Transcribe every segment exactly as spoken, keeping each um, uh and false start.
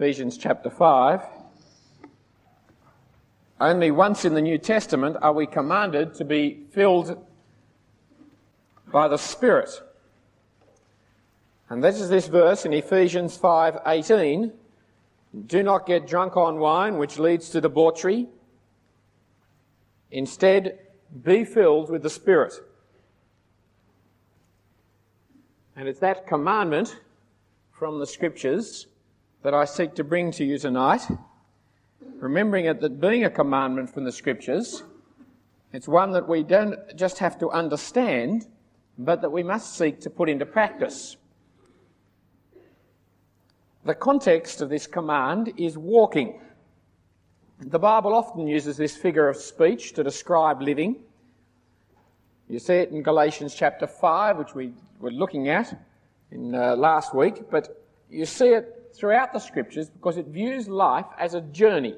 Ephesians chapter five. Only once in the New Testament are we commanded to be filled by the Spirit. And this is this verse in Ephesians five eighteen. Do not get drunk on wine, which leads to debauchery. Instead, be filled with the Spirit. And it's that commandment from the Scriptures that I seek to bring to you tonight, remembering it that being a commandment from the Scriptures, it's one that we don't just have to understand, but that we must seek to put into practice. The context of this command is walking. The Bible often uses this figure of speech to describe living. You see it in Galatians chapter five, which we were looking at in uh, last week, but you see it throughout the Scriptures because it views life as a journey.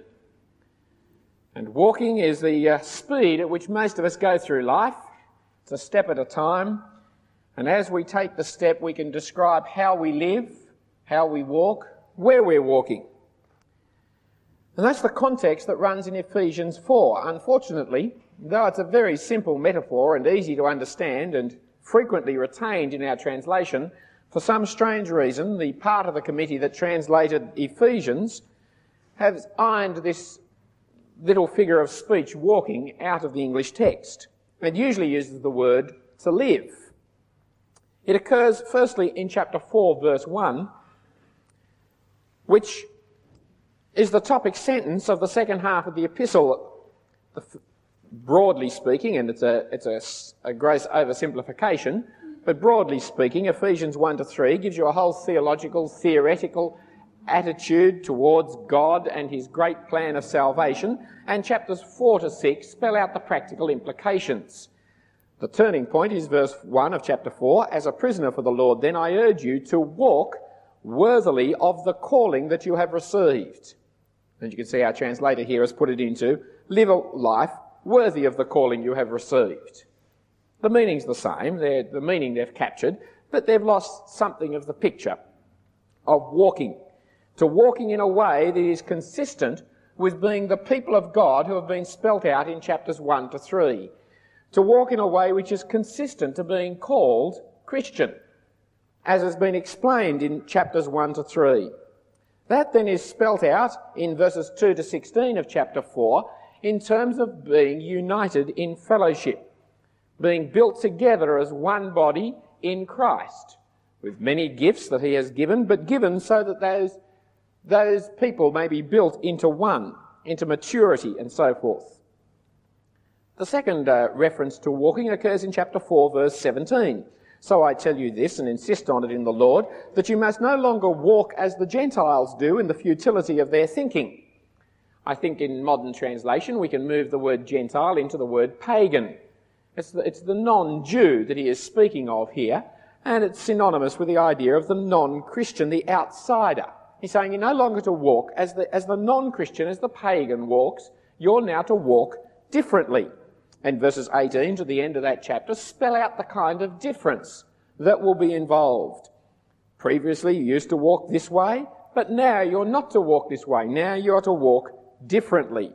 And walking is the uh, speed at which most of us go through life. It's a step at a time. And as we take the step, we can describe how we live, how we walk, where we're walking. And that's the context that runs in Ephesians four. Unfortunately, though it's a very simple metaphor and easy to understand and frequently retained in our translation, for some strange reason, the part of the committee that translated Ephesians has ironed this little figure of speech, walking, out of the English text. It usually uses the word to live. It occurs firstly in chapter four, verse one, which is the topic sentence of the second half of the epistle. Broadly speaking, and it's a it's a, a gross oversimplification, but broadly speaking, Ephesians one to three gives you a whole theological, theoretical attitude towards God and his great plan of salvation, and chapters four to six spell out the practical implications. The turning point is verse one of chapter four. As a prisoner for the Lord, then I urge you to walk worthily of the calling that you have received. And you can see our translator here has put it into, live a life worthy of the calling you have received. The meaning's the same, They're, the meaning they've captured, but they've lost something of the picture of walking. To walking in a way that is consistent with being the people of God who have been spelt out in chapters one to three. To walk in a way which is consistent to being called Christian, as has been explained in chapters one to three. That then is spelt out in verses two to sixteen of chapter four in terms of being united in fellowship, being built together as one body in Christ, with many gifts that he has given, but given so that those, those people may be built into one, into maturity and so forth. The second uh, reference to walking occurs in chapter four, verse seventeen. So I tell you this, and insist on it in the Lord, that you must no longer walk as the Gentiles do in the futility of their thinking. I think in modern translation we can move the word Gentile into the word pagan. It's the, it's the non-Jew that he is speaking of here, and it's synonymous with the idea of the non-Christian, the outsider. He's saying you're no longer to walk as the, as the non-Christian, as the pagan walks. You're now to walk differently. And verses eighteen to the end of that chapter spell out the kind of difference that will be involved. Previously you used to walk this way, but now you're not to walk this way. Now you're to walk differently.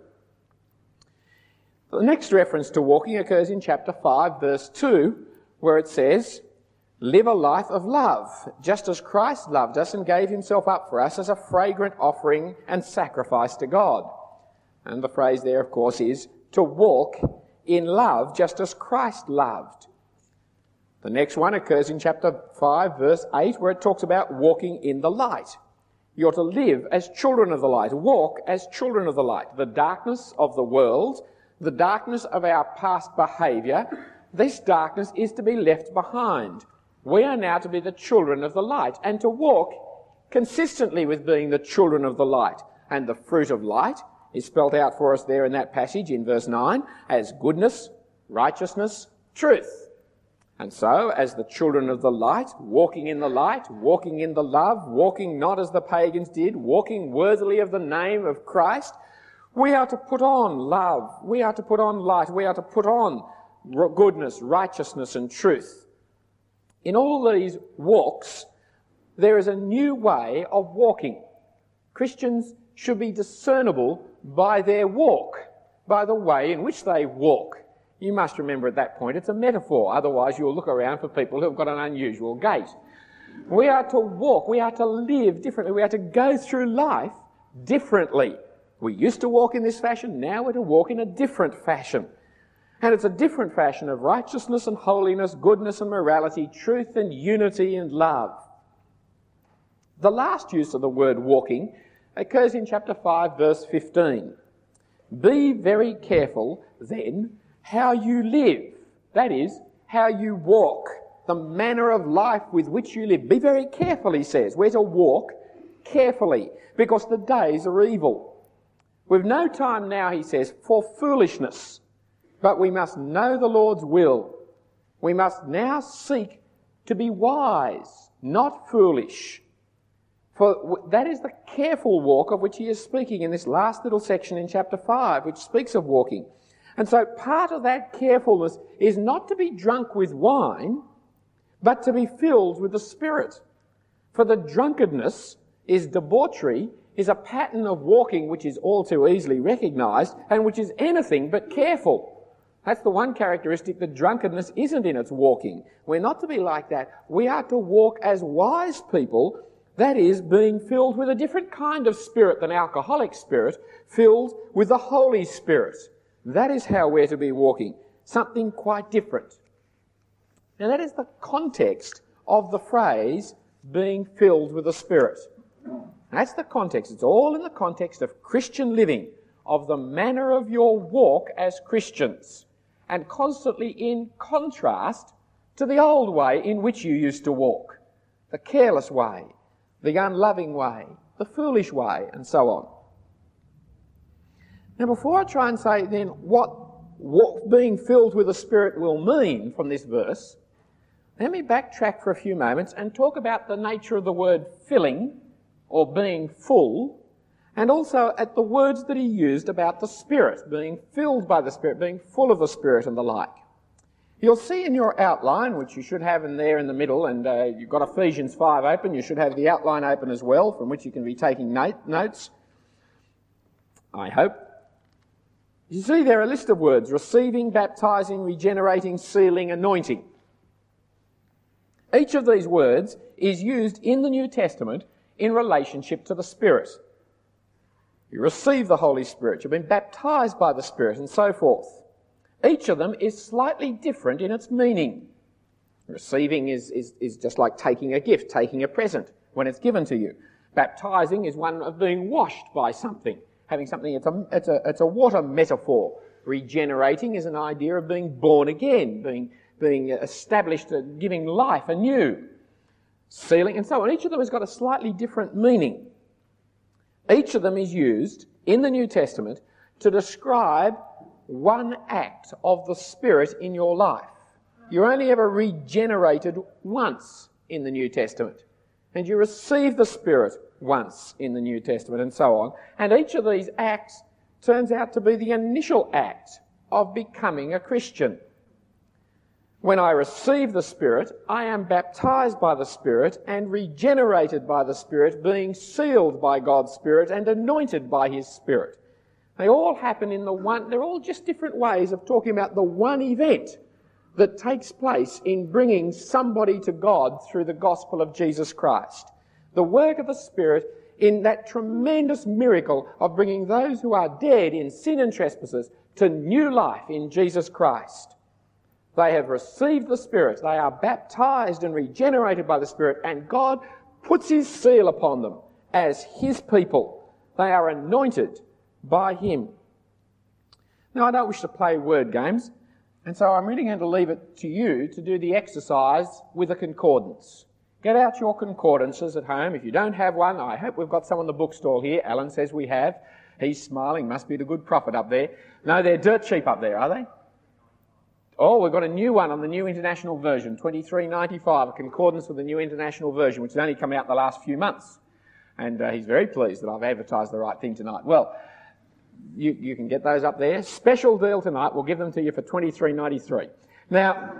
The next reference to walking occurs in chapter five, verse two, where it says, live a life of love, just as Christ loved us and gave himself up for us as a fragrant offering and sacrifice to God. And the phrase there, of course, is to walk in love, just as Christ loved. The next one occurs in chapter five, verse eight, where it talks about walking in the light. You're to live as children of the light, walk as children of the light. The darkness of the world, the darkness of our past behaviour, this darkness is to be left behind. We are now to be the children of the light and to walk consistently with being the children of the light. And the fruit of light is spelt out for us there in that passage in verse nine as goodness, righteousness, truth. And so, as the children of the light, walking in the light, walking in the love, walking not as the pagans did, walking worthily of the name of Christ, we are to put on love, we are to put on light, we are to put on goodness, righteousness and truth. In all these walks, there is a new way of walking. Christians should be discernible by their walk, by the way in which they walk. You must remember at that point it's a metaphor, otherwise you'll look around for people who've got an unusual gait. We are to walk, we are to live differently, we are to go through life differently. We used to walk in this fashion, now we're to walk in a different fashion. And it's a different fashion of righteousness and holiness, goodness and morality, truth and unity and love. The last use of the word walking occurs in chapter five, verse fifteen. Be very careful, then, how you live. That is, how you walk, the manner of life with which you live. Be very careful, he says. We're to walk carefully, because the days are evil. We've no time now, he says, for foolishness, but we must know the Lord's will. We must now seek to be wise, not foolish. For that is the careful walk of which he is speaking in this last little section in chapter five, which speaks of walking. And so part of that carefulness is not to be drunk with wine, but to be filled with the Spirit. For the drunkenness is debauchery, is a pattern of walking which is all too easily recognised and which is anything but careful. That's the one characteristic that drunkenness isn't in its walking. We're not to be like that. We are to walk as wise people, that is, being filled with a different kind of spirit than alcoholic spirit, filled with the Holy Spirit. That is how we're to be walking, something quite different. Now that is the context of the phrase, being filled with the Spirit. That's the context. It's all in the context of Christian living, of the manner of your walk as Christians, and constantly in contrast to the old way in which you used to walk, the careless way, the unloving way, the foolish way, and so on. Now before I try and say then what, what being filled with the Spirit will mean from this verse, let me backtrack for a few moments and talk about the nature of the word filling, or being full, and also at the words that he used about the Spirit, being filled by the Spirit, being full of the Spirit and the like. You'll see in your outline, which you should have in there in the middle, and uh, you've got Ephesians five open, you should have the outline open as well, from which you can be taking note, notes, I hope. You see there a list of words: receiving, baptising, regenerating, sealing, anointing. Each of these words is used in the New Testament in relationship to the Spirit. You receive the Holy Spirit, you've been baptised by the Spirit, and so forth. Each of them is slightly different in its meaning. Receiving is, is, is just like taking a gift, taking a present when it's given to you. Baptising is one of being washed by something, having something, it's a, it's a, it's a water metaphor. Regenerating is an idea of being born again, being, being established, uh, giving life anew. Sealing and so on. Each of them has got a slightly different meaning. Each of them is used in the New Testament to describe one act of the Spirit in your life. You're only ever regenerated once in the New Testament, and you receive the Spirit once in the New Testament, and so on. And each of these acts turns out to be the initial act of becoming a Christian. When I receive the Spirit, I am baptised by the Spirit and regenerated by the Spirit, being sealed by God's Spirit and anointed by His Spirit. They all happen in the one, they're all just different ways of talking about the one event that takes place in bringing somebody to God through the gospel of Jesus Christ. The work of the Spirit in that tremendous miracle of bringing those who are dead in sin and trespasses to new life in Jesus Christ. They have received the Spirit, they are baptised and regenerated by the Spirit, and God puts His seal upon them as His people. They are anointed by Him. Now, I don't wish to play word games, and so I'm really going to leave it to you to do the exercise with a concordance. Get out your concordances at home. If you don't have one, I hope we've got some on the bookstall here. Alan says we have. He's smiling, must be the good prophet up there. No, they're dirt cheap up there, are they? Oh, we've got a new one on the New International Version, twenty-three ninety-five, a concordance with the New International Version, which has only come out in the last few months. And uh, he's very pleased that I've advertised the right thing tonight. Well, you, you can get those up there. Special deal tonight, we'll give them to you for twenty-three ninety-three. Now,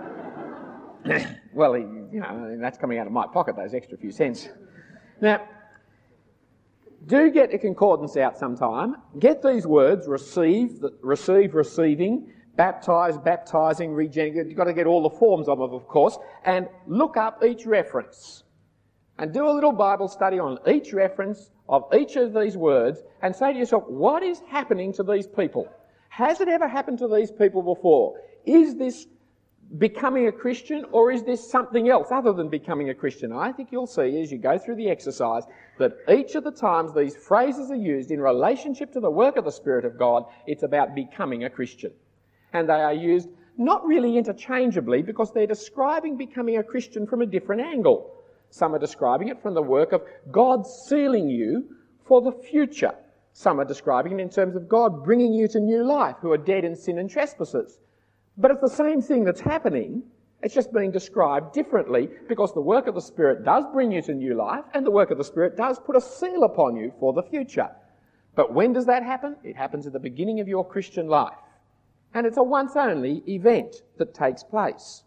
well, you know, that's coming out of my pocket, those extra few cents. Now, Do get a concordance out sometime. Get these words, receive, receive, receiving, baptise, baptising, regenerate. You've got to get all the forms of them, of course, and look up each reference. And do a little Bible study on each reference of each of these words and say to yourself, what is happening to these people? Has it ever happened to these people before? Is this becoming a Christian, or is this something else other than becoming a Christian? I think you'll see as you go through the exercise that each of the times these phrases are used in relationship to the work of the Spirit of God, it's about becoming a Christian. And they are used not really interchangeably because they're describing becoming a Christian from a different angle. Some are describing it from the work of God sealing you for the future. Some are describing it in terms of God bringing you to new life who are dead in sin and trespasses. But it's the same thing that's happening. It's just being described differently because the work of the Spirit does bring you to new life and the work of the Spirit does put a seal upon you for the future. But when does that happen? It happens at the beginning of your Christian life. And it's a once-only event that takes place.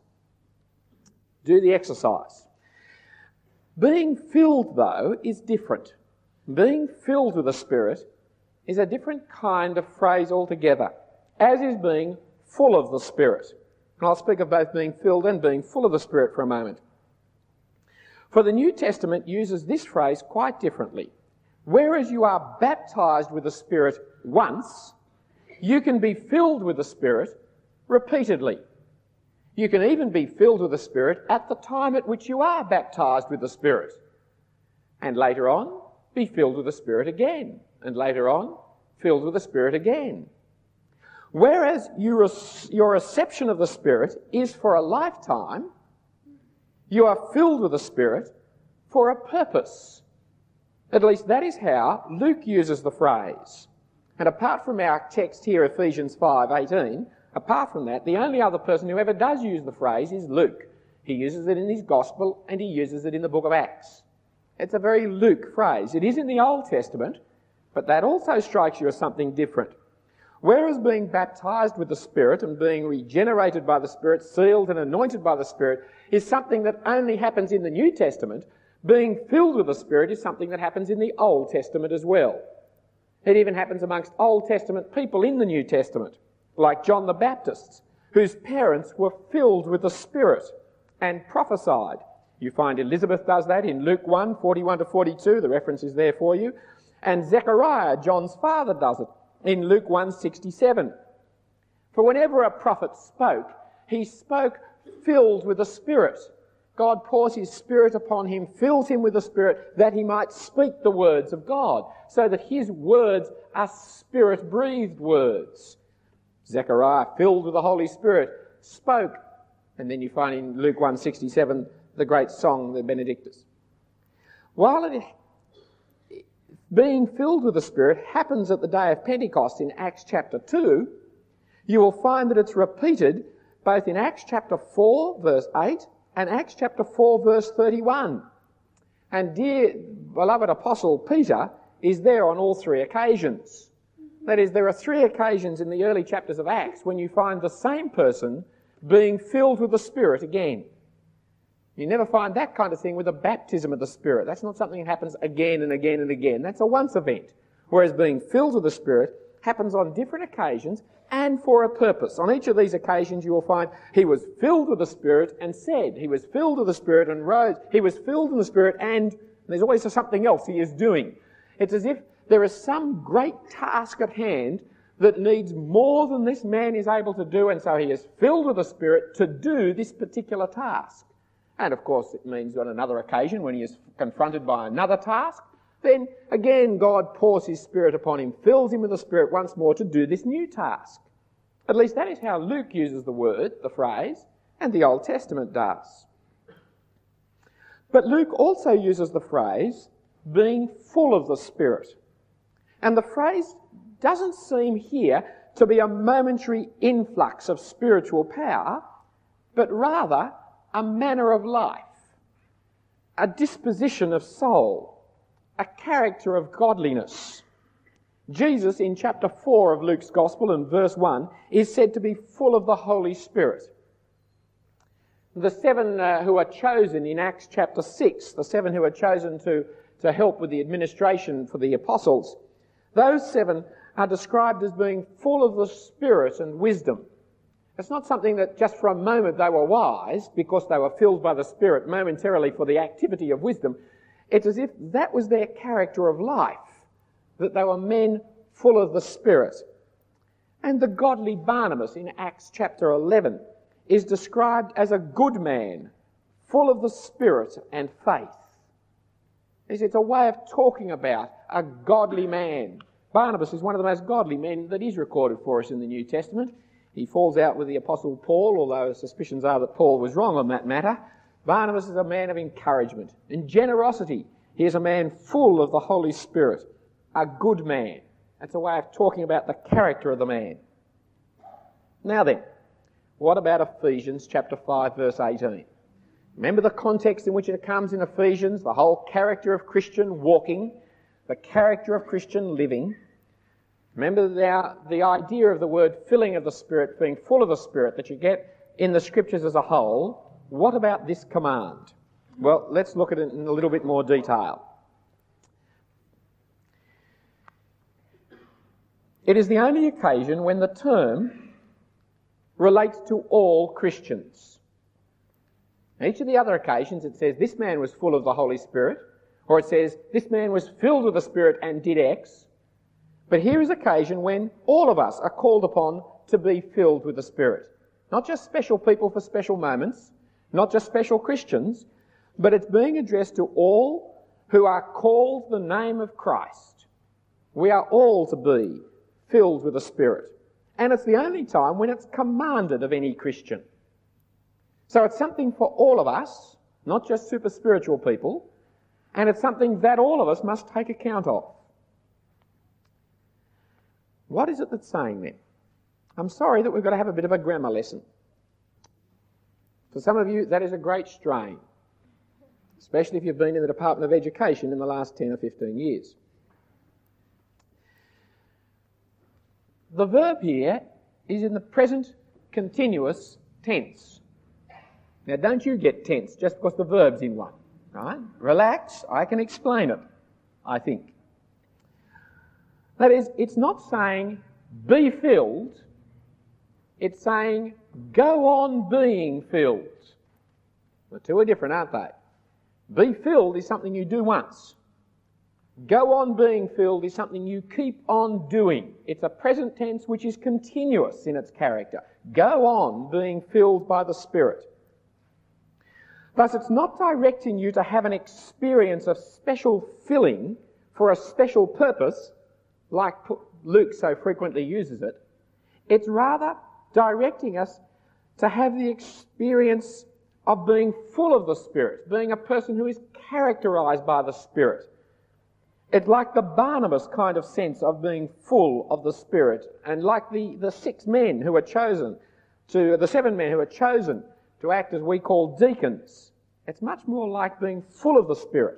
Do the exercise. Being filled, though, is different. Being filled with the Spirit is a different kind of phrase altogether, as is being full of the Spirit. And I'll speak of both being filled and being full of the Spirit for a moment. For the New Testament uses this phrase quite differently. Whereas you are baptised with the Spirit once, you can be filled with the Spirit repeatedly. You can even be filled with the Spirit at the time at which you are baptised with the Spirit. And later on, be filled with the Spirit again. And later on, filled with the Spirit again. Whereas you re- your reception of the Spirit is for a lifetime, you are filled with the Spirit for a purpose. At least that is how Luke uses the phrase. And apart from our text here, Ephesians five eighteen, apart from that, the only other person who ever does use the phrase is Luke. He uses it in his Gospel and he uses it in the book of Acts. It's a very Luke phrase. It is in the Old Testament, but that also strikes you as something different. Whereas being baptised with the Spirit and being regenerated by the Spirit, sealed and anointed by the Spirit, is something that only happens in the New Testament, being filled with the Spirit is something that happens in the Old Testament as well. It even happens amongst Old Testament people in the New Testament, like John the Baptist, whose parents were filled with the Spirit and prophesied. You find Elizabeth does that in Luke one, forty-one to forty-two, the reference is there for you. And Zechariah, John's father, does it in Luke one, sixty-seven. For whenever a prophet spoke, he spoke filled with the Spirit. God pours his Spirit upon him, fills him with the Spirit, that he might speak the words of God, so that his words are Spirit-breathed words. Zechariah, filled with the Holy Spirit, spoke. And then you find in Luke one, sixty-seven, the great song, the Benedictus. While it being filled with the Spirit happens at the day of Pentecost in Acts chapter two, you will find that it's repeated both in Acts chapter four, verse eight, and Acts chapter four, verse thirty-one. And dear beloved Apostle Peter is there on all three occasions. That is, there are three occasions in the early chapters of Acts when you find the same person being filled with the Spirit again. You never find that kind of thing with a baptism of the Spirit. That's not something that happens again and again and again. That's a once event. Whereas being filled with the Spirit happens on different occasions and for a purpose. On each of these occasions you will find he was filled with the Spirit and said. He was filled with the Spirit and rose. He was filled with the Spirit and there's always something else he is doing. It's as if there is some great task at hand that needs more than this man is able to do, and so he is filled with the Spirit to do this particular task. And of course it means on another occasion when he is confronted by another task, then again God pours his Spirit upon him, fills him with the Spirit once more to do this new task. At least that is how Luke uses the word, the phrase, and the Old Testament does. But Luke also uses the phrase, being full of the Spirit. And the phrase doesn't seem here to be a momentary influx of spiritual power, but rather a manner of life, a disposition of soul, a character of godliness. Jesus, in chapter four of Luke's Gospel and verse one, is said to be full of the Holy Spirit. The seven uh, who are chosen in Acts chapter six, the seven who are chosen to to help with the administration for the apostles. Those seven are described as being full of the Spirit and wisdom. It's not something that just for a moment they were wise because they were filled by the Spirit momentarily for the activity of wisdom. It's as if that was their character of life, that they were men full of the Spirit. And the godly Barnabas in Acts chapter eleven is described as a good man, full of the Spirit and faith. It's a way of talking about a godly man. Barnabas is one of the most godly men that is recorded for us in the New Testament. He falls out with the Apostle Paul, although suspicions are that Paul was wrong on that matter. Barnabas is a man of encouragement and generosity. He is a man full of the Holy Spirit, a good man. That's a way of talking about the character of the man. Now then, what about Ephesians chapter five, verse eighteen? Remember the context in which it comes in Ephesians, the whole character of Christian walking, the character of Christian living. Remember the, the idea of the word filling of the Spirit, being full of the Spirit, that you get in the Scriptures as a whole. What about this command? Well, let's look at it in a little bit more detail. It is the only occasion when the term relates to all Christians. Each of the other occasions it says this man was full of the Holy Spirit, or it says this man was filled with the Spirit and did X. But here is an occasion when all of us are called upon to be filled with the Spirit. Not just special people for special moments, not just special Christians, but it's being addressed to all who are called the name of Christ. We are all to be filled with the Spirit. And it's the only time when it's commanded of any Christian. So it's something for all of us, not just super spiritual people, and it's something that all of us must take account of. What is it that's saying then? I'm sorry that we've got to have a bit of a grammar lesson. For some of you, that is a great strain, especially if you've been in the Department of Education in the last ten or fifteen years. The verb here is in the present continuous tense. Now, don't you get tense just because the verb's in one, right? Relax, I can explain it, I think. That is, it's not saying be filled, it's saying go on being filled. The two are different, aren't they? Be filled is something you do once. Go on being filled is something you keep on doing. It's a present tense which is continuous in its character. Go on being filled by the Spirit. Thus, it's not directing you to have an experience of special filling for a special purpose, like Luke so frequently uses it. It's rather directing us to have the experience of being full of the Spirit, being a person who is characterised by the Spirit. It's like the Barnabas kind of sense of being full of the Spirit, and like the, the six men who were chosen, to the seven men who were chosen to act as we call deacons. It's much more like being full of the Spirit.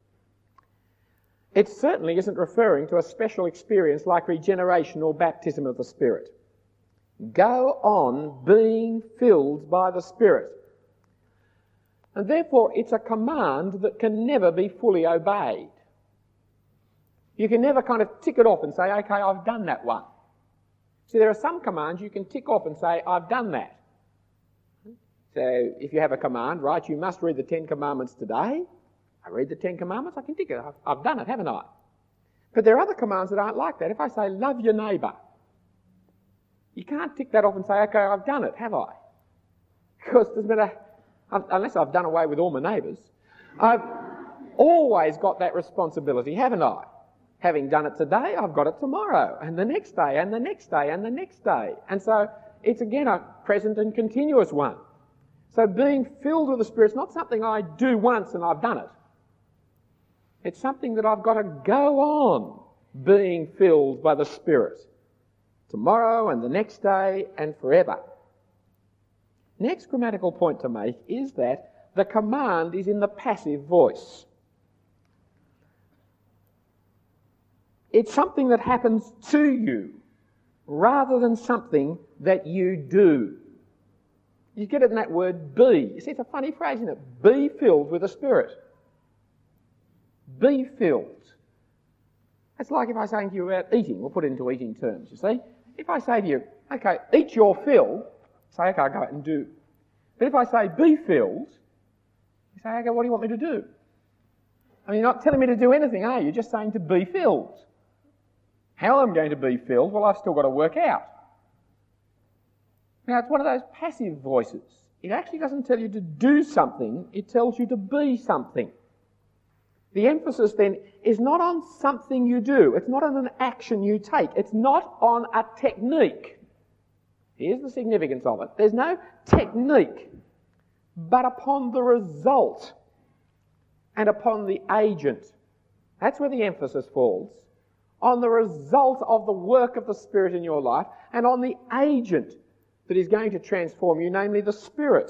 It certainly isn't referring to a special experience like regeneration or baptism of the Spirit. Go on being filled by the Spirit. And therefore it's a command that can never be fully obeyed. You can never kind of tick it off and say, okay, I've done that one. See, there are some commands you can tick off and say, I've done that. So if you have a command, right, you must read the Ten Commandments today. I read the Ten Commandments, I can tick it. I've, I've done it, haven't I? But there are other commands that aren't like that. If I say, love your neighbour, you can't tick that off and say, okay, I've done it, have I? Because there's been a, unless I've done away with all my neighbours, I've always got that responsibility, haven't I? Having done it today, I've got it tomorrow, and the next day, and the next day, and the next day. And so it's again a present and continuous one. So being filled with the Spirit is not something I do once and I've done it. It's something that I've got to go on being filled by the Spirit. Tomorrow and the next day and forever. Next grammatical point to make is that the command is in the passive voice. It's something that happens to you rather than something that you do. You get it in that word be. You see, it's a funny phrase, isn't it? Be filled with the Spirit. Be filled. It's like if I say to you about eating, we'll put it into eating terms, you see. If I say to you, okay, eat your fill, say, okay, I'll go out and do. But if I say be filled, you say, okay, what do you want me to do? I mean, you're not telling me to do anything, are you? You're just saying to be filled. How I'm going to be filled, well, I've still got to work out. Now, it's one of those passive voices. It actually doesn't tell you to do something, it tells you to be something. The emphasis then is not on something you do. It's not on an action you take. It's not on a technique. Here's the significance of it. There's no technique, but upon the result and upon the agent. That's where the emphasis falls. On the result of the work of the Spirit in your life and on the agent that is going to transform you, namely the Spirit.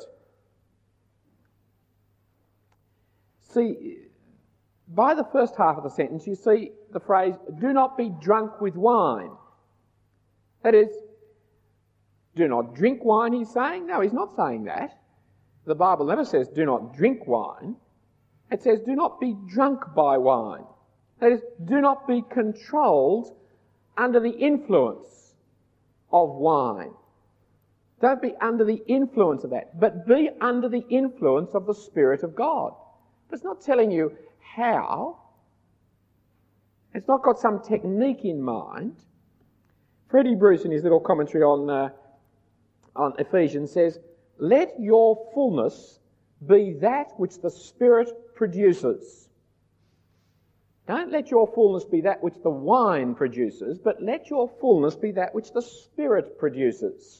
See, by the first half of the sentence, you see the phrase, do not be drunk with wine. That is, do not drink wine, he's saying. No, he's not saying that. The Bible never says do not drink wine. It says do not be drunk by wine. That is, do not be controlled under the influence of wine. Don't be under the influence of that, but be under the influence of the Spirit of God. But it's not telling you how. It's not got some technique in mind. Freddie Bruce, in his little commentary on, uh, on Ephesians, says, let your fullness be that which the Spirit produces. Don't let your fullness be that which the wine produces, but let your fullness be that which the Spirit produces.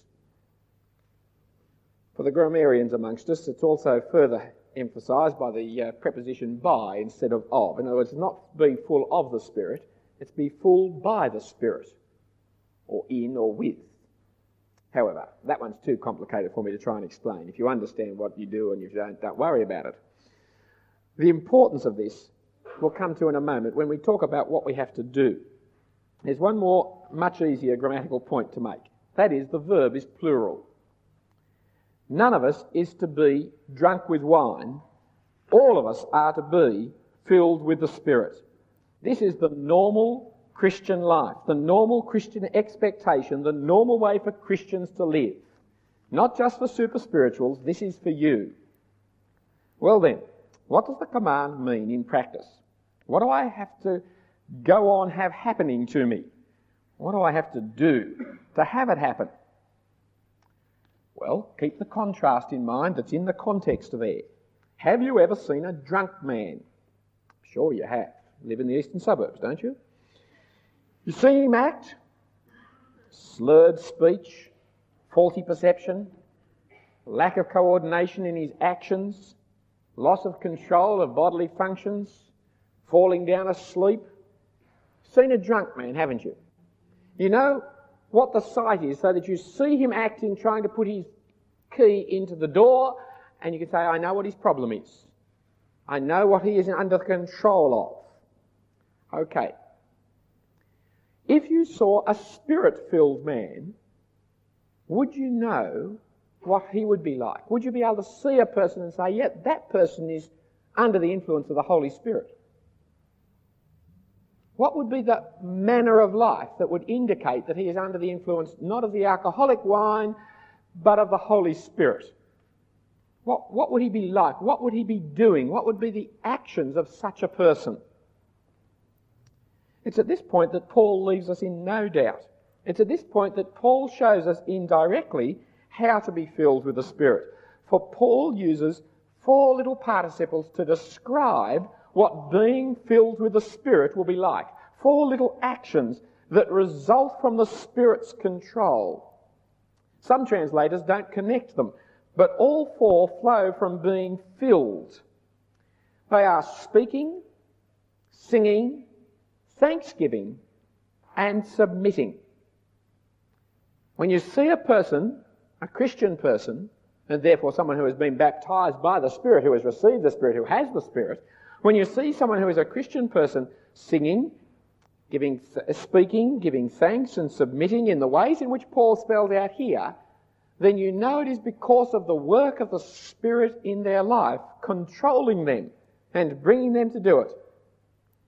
For the grammarians amongst us, it's also further emphasised by the uh, preposition by instead of of. In other words, not be full of the Spirit, it's be full by the Spirit, or in or with. However, that one's too complicated for me to try and explain. If you understand what you do and if you don't, don't worry about it. The importance of this we'll come to in a moment when we talk about what we have to do. There's one more, much easier grammatical point to make. That is, the verb is plural. None of us is to be drunk with wine. All of us are to be filled with the Spirit. This is the normal Christian life, the normal Christian expectation, the normal way for Christians to live. Not just for super spirituals, this is for you. Well then, what does the command mean in practice? What do I have to go on have happening to me? What do I have to do to have it happen? Well, keep the contrast in mind that's in the context there. Have you ever seen a drunk man? Sure you have. You live in the eastern suburbs, don't you? You see him act? Slurred speech, faulty perception, lack of coordination in his actions, loss of control of bodily functions, falling down asleep. Seen a drunk man, haven't you? You know what the sight is, so that you see him acting, trying to put his key into the door, and you can say, I know what his problem is. I know what he is under control of. Okay. If you saw a Spirit-filled man, would you know what he would be like? Would you be able to see a person and say, yeah, that person is under the influence of the Holy Spirit? What would be the manner of life that would indicate that he is under the influence not of the alcoholic wine, but of the Holy Spirit? What, what would he be like? What would he be doing? What would be the actions of such a person? It's at this point that Paul leaves us in no doubt. It's at this point that Paul shows us indirectly how to be filled with the Spirit. For Paul uses four little participles to describe what being filled with the Spirit will be like. Four little actions that result from the Spirit's control. Some translators don't connect them, but all four flow from being filled. They are speaking, singing, thanksgiving, and submitting. When you see a person, a Christian person, and therefore someone who has been baptised by the Spirit, who has received the Spirit, who has the Spirit, when you see someone who is a Christian person singing, giving, speaking, giving thanks and submitting in the ways in which Paul spelled out here, then you know it is because of the work of the Spirit in their life, controlling them and bringing them to do it.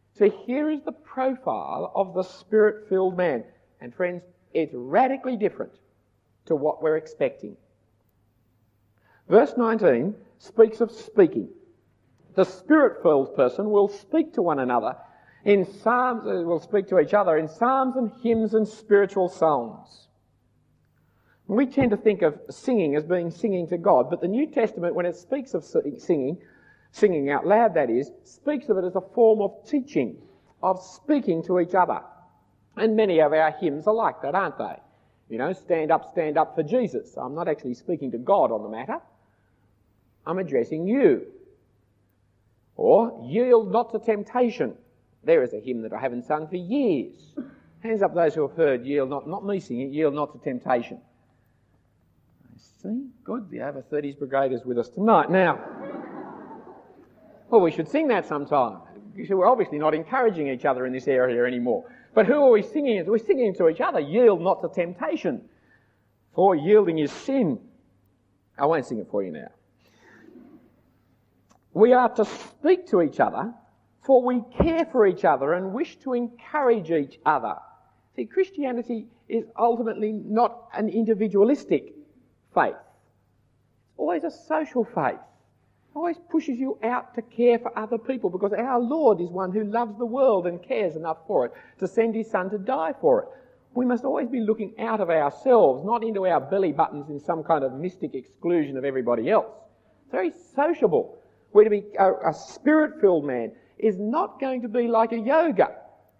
So here is the profile of the Spirit-filled man. And friends, it's radically different to what we're expecting. Verse nineteen speaks of speaking. The Spirit-filled person will speak to one another in psalms, uh, will speak to each other in psalms and hymns and spiritual songs. We tend to think of singing as being singing to God, but the New Testament, when it speaks of singing, singing out loud that is, speaks of it as a form of teaching, of speaking to each other. And many of our hymns are like that, aren't they? You know, stand up, stand up for Jesus. I'm not actually speaking to God on the matter. I'm addressing you. Or, yield not to temptation. There is a hymn that I haven't sung for years. Hands up those who have heard, yield not, not me singing, yield not to temptation. See, good, the over thirties brigade is with us tonight. Now, well, we should sing that sometime. We're obviously not encouraging each other in this area anymore. But who are we singing to? We're singing to each other, yield not to temptation, for yielding is sin. I won't sing it for you now. We are to speak to each other, for we care for each other and wish to encourage each other. See, Christianity is ultimately not an individualistic faith. It's always a social faith. It always pushes you out to care for other people, because our Lord is one who loves the world and cares enough for it to send his Son to die for it. We must always be looking out of ourselves, not into our belly buttons in some kind of mystic exclusion of everybody else. It's very sociable. We're to be a, a Spirit-filled man is not going to be like a yoga,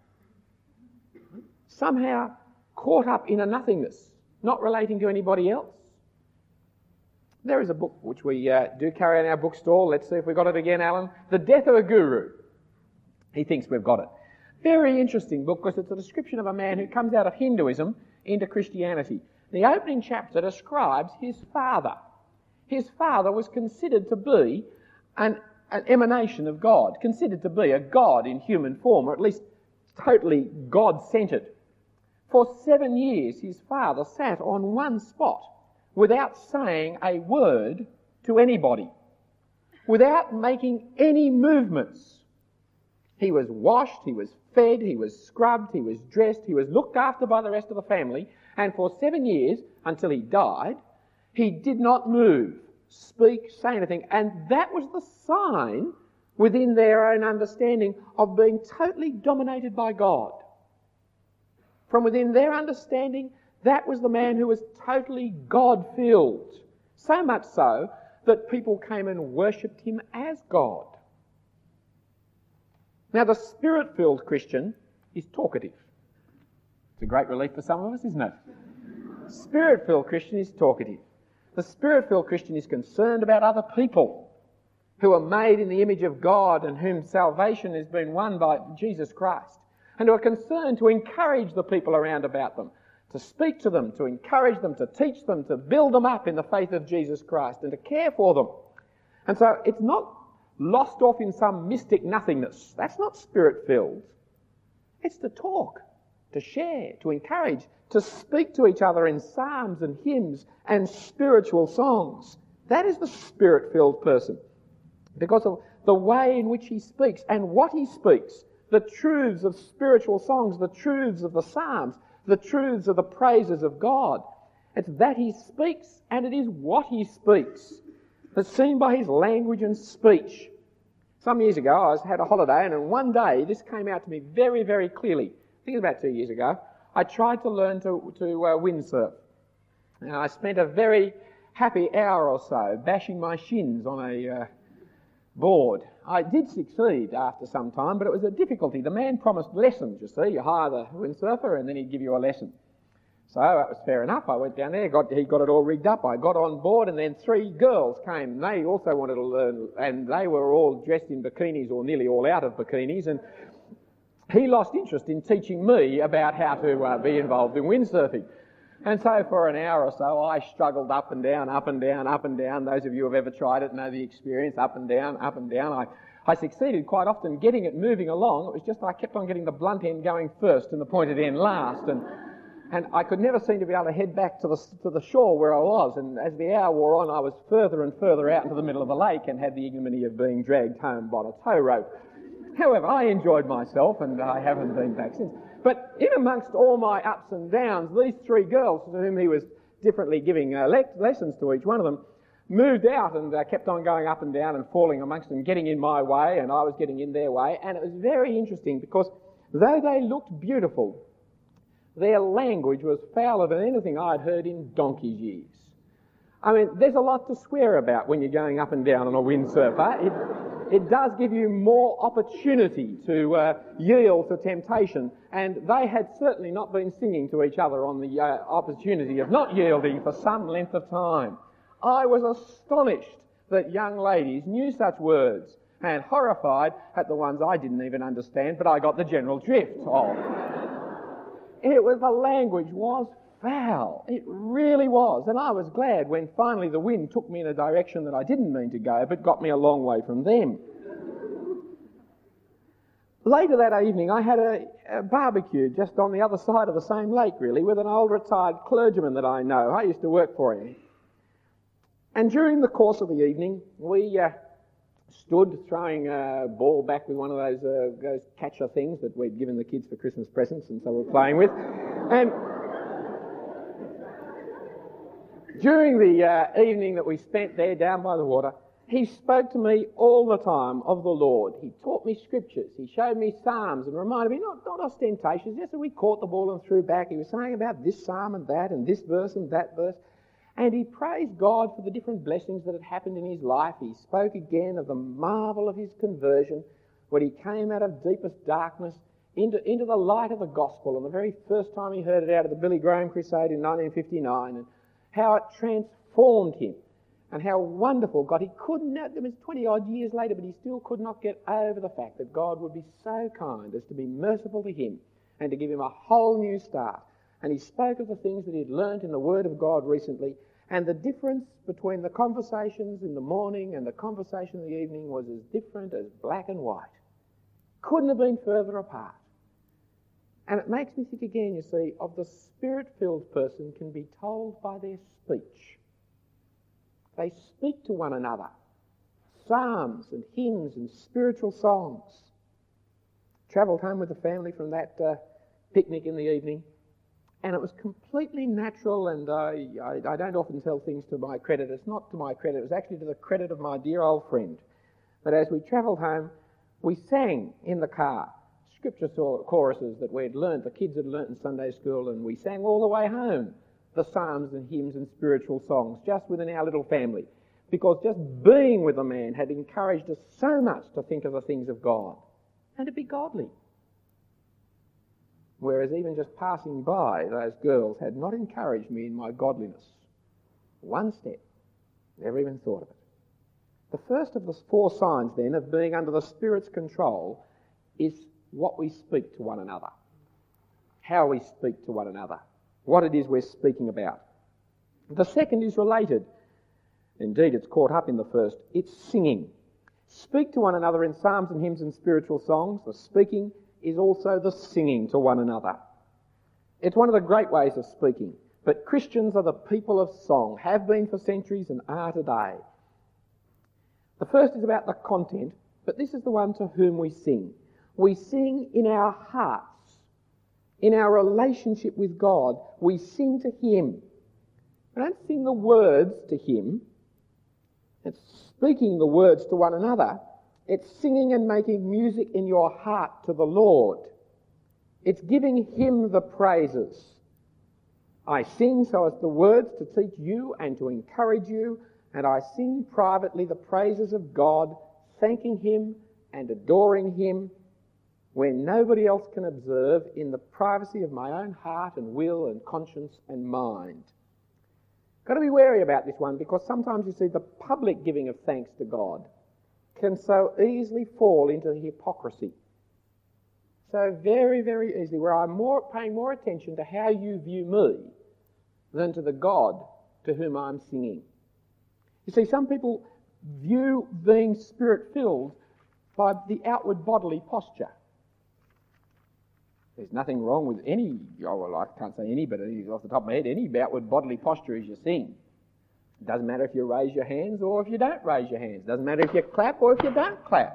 somehow caught up in a nothingness, not relating to anybody else. There is a book which we uh, do carry in our bookstall. Let's see if we got it again, Alan. The Death of a Guru. He thinks we've got it. Very interesting book, because it's a description of a man who comes out of Hinduism into Christianity. The opening chapter describes his father. His father was considered to be an, an emanation of God, considered to be a God in human form, or at least totally God-centred. For seven years, his father sat on one spot without saying a word to anybody, without making any movements. He was washed, he was fed, he was scrubbed, he was dressed, he was looked after by the rest of the family, and for seven years, until he died, he did not move, speak, say anything, and that was the sign within their own understanding of being totally dominated by God. From within their understanding, that was the man who was totally God-filled, so much so that people came and worshipped him as God. Now, the Spirit-filled Christian is talkative. It's a great relief for some of us, isn't it? Spirit-filled Christian is talkative. The Spirit-filled Christian is concerned about other people who are made in the image of God and whom salvation has been won by Jesus Christ, and who are concerned to encourage the people around about them, to speak to them, to encourage them, to teach them, to build them up in the faith of Jesus Christ, and to care for them. And so it's not lost off in some mystic nothingness. That's not Spirit-filled. It's to talk, to share, to encourage, to speak to each other in psalms and hymns and spiritual songs. That is the Spirit-filled person, because of the way in which he speaks and what he speaks, the truths of spiritual songs, the truths of the psalms, the truths of the praises of God. It's that he speaks, and it is what he speaks that's seen by his language and speech. Some years ago, I was, had a holiday, and in one day, this came out to me very, very clearly. I think it was about two years ago. I tried to learn to, to uh, windsurf. And I spent a very happy hour or so bashing my shins on a uh, board. I did succeed after some time, but it was a difficulty. The man promised lessons, you see. You hire the windsurfer and then he'd give you a lesson. So that was fair enough. I went down there, got, he got it all rigged up. I got on board, and then three girls came. And they also wanted to learn, and they were all dressed in bikinis, or nearly all out of bikinis. And he lost interest in teaching me about how to uh, be involved in windsurfing. And so for an hour or so, I struggled up and down, up and down, up and down. Those of you who have ever tried it know the experience, up and down, up and down. I, I succeeded quite often getting it moving along. It was just I kept on getting the blunt end going first and the pointed end last. And and I could never seem to be able to head back to the to the shore where I was. And as the hour wore on, I was further and further out into the middle of the lake and had the ignominy of being dragged home by a tow rope. However, I enjoyed myself and I haven't been back since. But in amongst all my ups and downs, these three girls, to whom he was differently giving uh, le- lessons to each one of them, moved out and uh, kept on going up and down and falling amongst them, getting in my way, and I was getting in their way. And it was very interesting because though they looked beautiful, their language was fouler than anything I'd heard in donkey's years. I mean, there's a lot to swear about when you're going up and down on a windsurfer. It, it does give you more opportunity to uh, yield to temptation, and they had certainly not been singing to each other on the uh, opportunity of not yielding for some length of time. I was astonished that young ladies knew such words, and horrified at the ones I didn't even understand, but I got the general drift of. It was, the language was foul. It really was. And I was glad when finally the wind took me in a direction that I didn't mean to go, but got me a long way from them. Later that evening, I had a, a barbecue just on the other side of the same lake, really, with an old retired clergyman that I know. I used to work for him. And during the course of the evening, we uh, stood throwing a ball back with one of those, uh, those catcher things that we'd given the kids for Christmas presents, and so we're playing with. And during the uh, evening that we spent there down by the water, he spoke to me all the time of the Lord. He taught me scriptures. He showed me psalms and reminded me, not, not ostentatious, just that we caught the ball and threw back. He was saying about this psalm and that and this verse and that verse. And he praised God for the different blessings that had happened in his life. He spoke again of the marvel of his conversion when he came out of deepest darkness into, into the light of the gospel, and the very first time he heard it out of the Billy Graham crusade in nineteen fifty-nine, and how it transformed him, and how wonderful God, he couldn't, it was twenty odd years later, but he still could not get over the fact that God would be so kind as to be merciful to him and to give him a whole new start. And he spoke of the things that he'd learnt in the Word of God recently, and the difference between the conversations in the morning and the conversation in the evening was as different as black and white. Couldn't have been further apart. And it makes me think again, you see, of the Spirit-filled person can be told by their speech. They speak to one another, psalms and hymns and spiritual songs. Travelled home with the family from that uh, picnic in the evening, and it was completely natural, and I, I, I don't often tell things to my credit. It's not to my credit, it was actually to the credit of my dear old friend. But as we travelled home, we sang in the car scripture choruses that we'd learnt, the kids had learnt in Sunday school, and we sang all the way home the psalms and hymns and spiritual songs just within our little family, because just being with the man had encouraged us so much to think of the things of God and to be godly. Whereas even just passing by, those girls had not encouraged me in my godliness. One step. Never even thought of it. The first of the four signs, then, of being under the Spirit's control is what we speak to one another. How we speak to one another. What it is we're speaking about. The second is related. Indeed, it's caught up in the first. It's singing. Speak to one another in psalms and hymns and spiritual songs. The speaking is also the singing to one another. It's one of the great ways of speaking. But Christians are the people of song, have been for centuries and are today. The first is about the content, but this is the one to whom we sing. We sing in our hearts, in our relationship with God. We sing to Him. We don't sing the words to Him. It's speaking the words to one another. It's singing and making music in your heart to the Lord. It's giving Him the praises. I sing so as the words to teach you and to encourage you, and I sing privately the praises of God, thanking Him and adoring Him when nobody else can observe, in the privacy of my own heart and will and conscience and mind. Got to be wary about this one, because sometimes you see the public giving of thanks to God can so easily fall into hypocrisy. So very, very easily, where I'm more paying more attention to how you view me than to the God to whom I'm singing. You see, some people view being Spirit-filled by the outward bodily posture. There's nothing wrong with any, oh, well, I can't say any, but off the top of my head, any outward bodily posture as you sing. It doesn't matter if you raise your hands or if you don't raise your hands. It doesn't matter if you clap or if you don't clap. It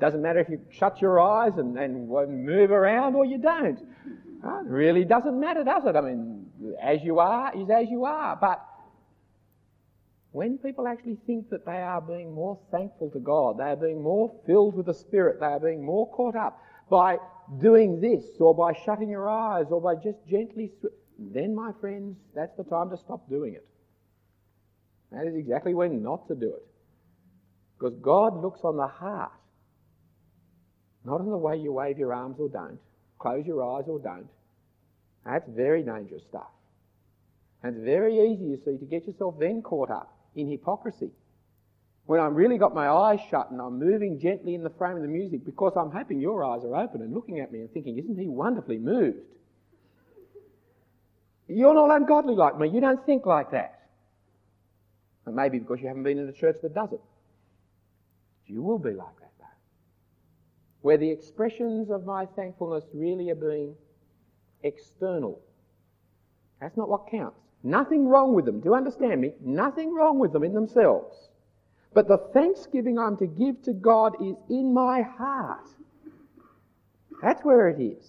Doesn't matter if you shut your eyes and, and move around or you don't. It really doesn't matter, does it? I mean, as you are is as you are. But when people actually think that they are being more thankful to God, they are being more filled with the Spirit, they are being more caught up by doing this or by shutting your eyes or by just gently... Sw- then, my friends, that's the time to stop doing it. That is exactly when not to do it. Because God looks on the heart, not on the way you wave your arms or don't, close your eyes or don't. That's very dangerous stuff. And it's very easy, you see, to get yourself then caught up in hypocrisy. When I've really got my eyes shut and I'm moving gently in the frame of the music because I'm hoping your eyes are open and looking at me and thinking, isn't he wonderfully moved? You're not ungodly like me. You don't think like that. And maybe because you haven't been in a church that does it. You will be like that, though. Where the expressions of my thankfulness really are being external. That's not what counts. Nothing wrong with them. Do you understand me? Nothing wrong with them in themselves. But the thanksgiving I'm to give to God is in my heart. That's where it is.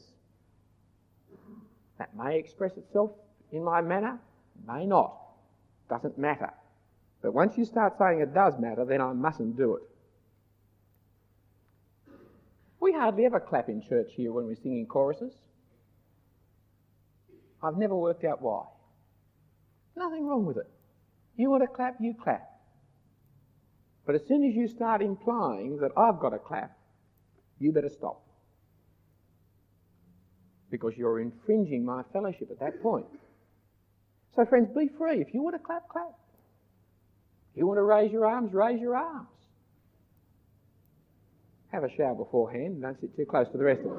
That may express itself in my manner, may not. Doesn't matter. But once you start saying it does matter, then I mustn't do it. We hardly ever clap in church here when we're singing choruses. I've never worked out why. Nothing wrong with it. You want to clap, you clap. But as soon as you start implying that I've got to clap, you better stop. Because you're infringing my fellowship at that point. So friends, be free. If you want to clap, clap. If you want to raise your arms, raise your arms. Have a shower beforehand and don't sit too close to the rest of us.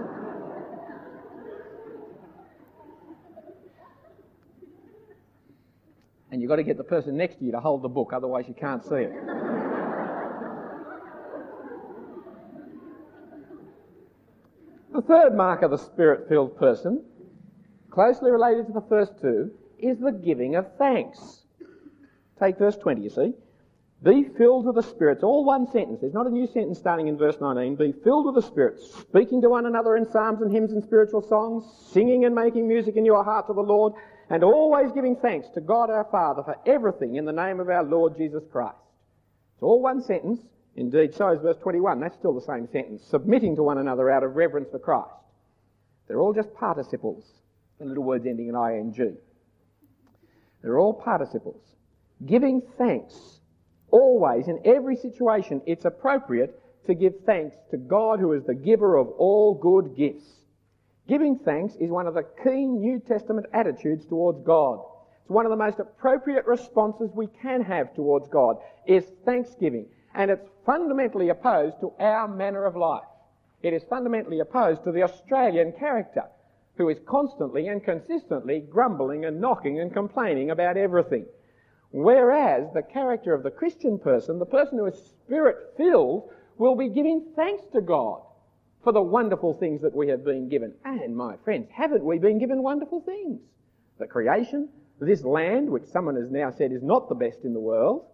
And you've got to get the person next to you to hold the book, otherwise you can't see it. The third mark of the Spirit-filled person, closely related to the first two, is the giving of thanks. Take verse twenty, you see. Be filled with the Spirit. It's all one sentence. There's not a new sentence starting in verse nineteen. Be filled with the Spirit, speaking to one another in psalms and hymns and spiritual songs, singing and making music in your heart to the Lord, and always giving thanks to God our Father for everything in the name of our Lord Jesus Christ. It's all one sentence. Indeed, so is verse twenty-one. That's still the same sentence. Submitting to one another out of reverence for Christ. They're all just participles, the little words ending in ing. They're all participles. Giving thanks. Always, in every situation, it's appropriate to give thanks to God who is the giver of all good gifts. Giving thanks is one of the key New Testament attitudes towards God. It's one of the most appropriate responses we can have towards God, is thanksgiving. And it's fundamentally opposed to our manner of life. It is fundamentally opposed to the Australian character, who is constantly and consistently grumbling and knocking and complaining about everything. Whereas the character of the Christian person, the person who is Spirit-filled, will be giving thanks to God for the wonderful things that we have been given. And, my friends, haven't we been given wonderful things? The creation, this land, which someone has now said is not the best in the world.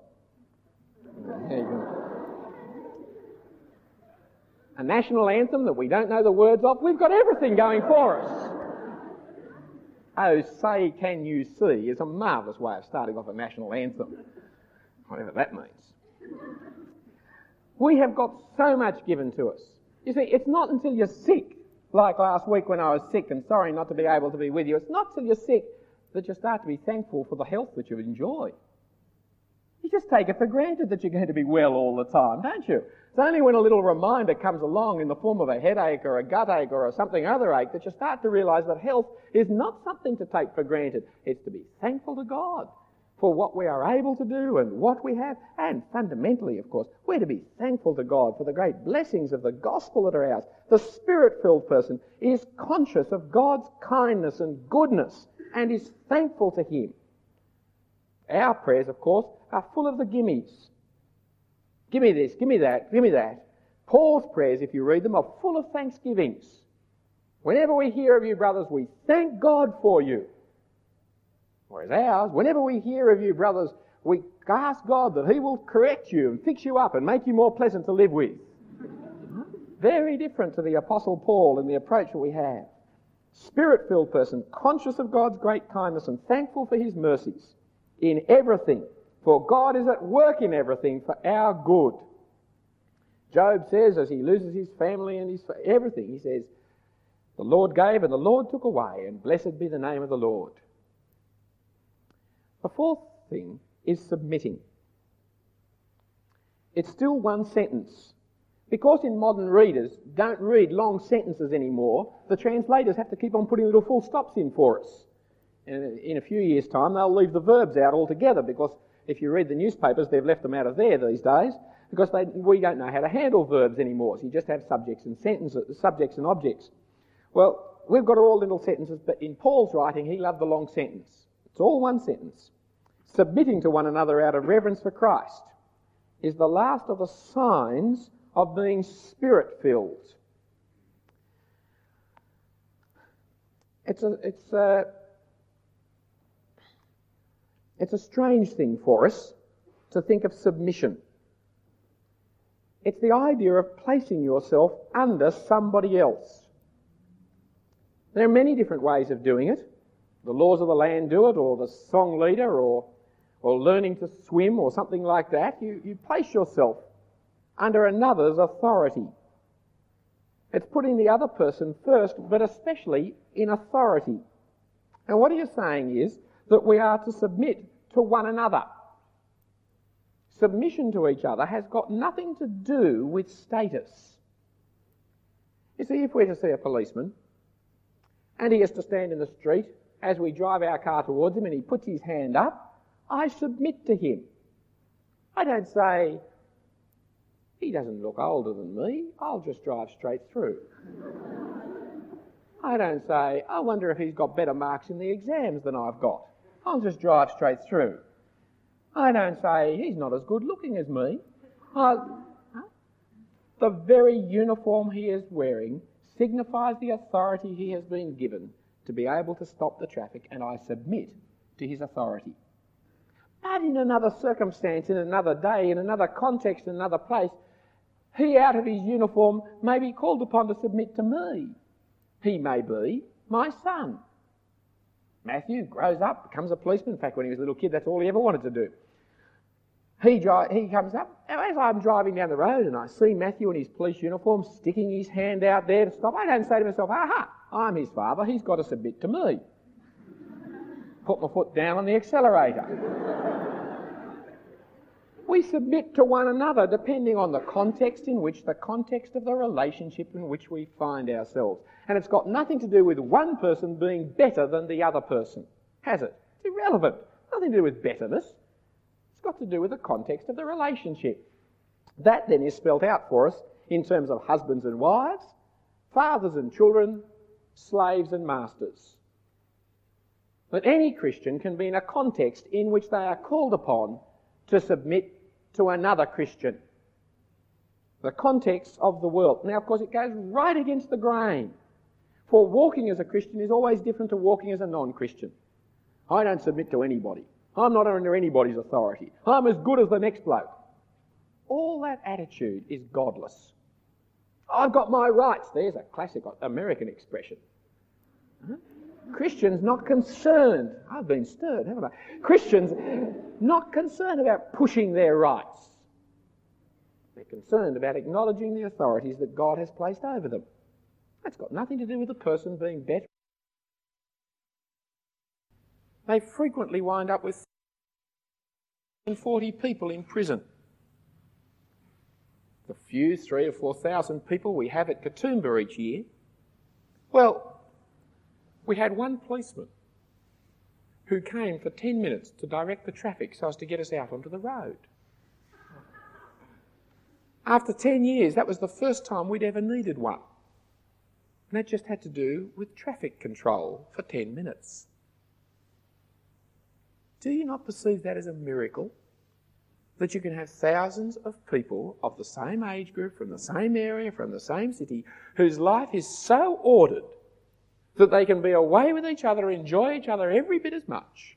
A national anthem that we don't know the words of. We've got everything going for us. Oh, say can you see is a marvellous way of starting off a national anthem, whatever that means. We have got so much given to us. You see, it's not until you're sick, like last week when I was sick and sorry not to be able to be with you, it's not till you're sick that you start to be thankful for the health that you enjoy. You just take it for granted that you're going to be well all the time, don't you? It's only when a little reminder comes along in the form of a headache or a gut ache or something other ache that you start to realise that health is not something to take for granted. It's to be thankful to God for what we are able to do and what we have. And fundamentally, of course, we're to be thankful to God for the great blessings of the gospel that are ours. The Spirit-filled person is conscious of God's kindness and goodness and is thankful to Him. Our prayers, of course, are full of the gimmies. Give me this, give me that, give me that. Paul's prayers, if you read them, are full of thanksgivings. Whenever we hear of you, brothers, we thank God for you. Whereas ours, whenever we hear of you, brothers, we ask God that He will correct you and fix you up and make you more pleasant to live with. Very different to the Apostle Paul and the approach that we have. Spirit-filled person, conscious of God's great kindness and thankful for his mercies in everything. For God is at work in everything for our good. Job says, as he loses his family and his everything, he says, the Lord gave and the Lord took away, and blessed be the name of the Lord. The fourth thing is submitting. It's still one sentence. Because in modern readers don't read long sentences anymore, the translators have to keep on putting little full stops in for us. And in a few years' time, they'll leave the verbs out altogether, because if you read the newspapers, they've left them out of there these days, because they, we don't know how to handle verbs anymore. So you just have subjects and sentences, subjects and objects. Well, we've got all little sentences, but in Paul's writing, he loved the long sentence. It's all one sentence. Submitting to one another out of reverence for Christ is the last of the signs of being Spirit-filled. It's a, it's a, it's a strange thing for us to think of submission. It's the idea of placing yourself under somebody else. There are many different ways of doing it. The laws of the land do it, or the song leader, or, or learning to swim, or something like that. You, you place yourself under another's authority. It's putting the other person first, but especially in authority. And what he is saying is that we are to submit to one another. Submission to each other has got nothing to do with status. You see, if we're to see a policeman, and he has to stand in the street as we drive our car towards him and he puts his hand up, I submit to him. I don't say, he doesn't look older than me, I'll just drive straight through. I don't say, I wonder if he's got better marks in the exams than I've got, I'll just drive straight through. I don't say, he's not as good looking as me. I, the very uniform he is wearing signifies the authority he has been given to be able to stop the traffic, and I submit to his authority. But in another circumstance, in another day, in another context, in another place, he out of his uniform may be called upon to submit to me. He may be my son. Matthew grows up, becomes a policeman. In fact, when he was a little kid, that's all he ever wanted to do. He, dri- he comes up, and as I'm driving down the road and I see Matthew in his police uniform sticking his hand out there to stop, I don't say to myself, aha, I'm his father, he's got to submit to me. Put my foot down on the accelerator. We submit to one another depending on the context in which, the context of the relationship in which we find ourselves. And it's got nothing to do with one person being better than the other person, has it? It's irrelevant. Nothing to do with betterness. It's got to do with the context of the relationship. That then is spelt out for us in terms of husbands and wives, fathers and children, slaves and masters. But any Christian can be in a context in which they are called upon to submit to another Christian. The context of the world. Now, of course, it goes right against the grain. For walking as a Christian is always different to walking as a non-Christian. I don't submit to anybody. I'm not under anybody's authority. I'm as good as the next bloke. All that attitude is godless. I've got my rights. There's a classic American expression. Huh? Christians not concerned. I've been stirred, haven't I? Christians not concerned about pushing their rights. They're concerned about acknowledging the authorities that God has placed over them. That's got nothing to do with the person being better. They frequently wind up with forty people in prison. The few three or four thousand people we have at Katoomba each year, well, we had one policeman who came for ten minutes to direct the traffic so as to get us out onto the road. After ten years, that was the first time we'd ever needed one. And that just had to do with traffic control for ten minutes. Do you not perceive that as a miracle? That you can have thousands of people of the same age group, from the same area, from the same city, whose life is so ordered that they can be away with each other, enjoy each other every bit as much,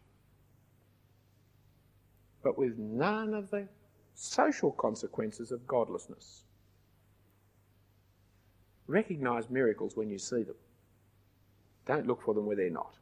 but with none of the social consequences of godlessness. Recognise miracles when you see them. Don't look for them where they're not.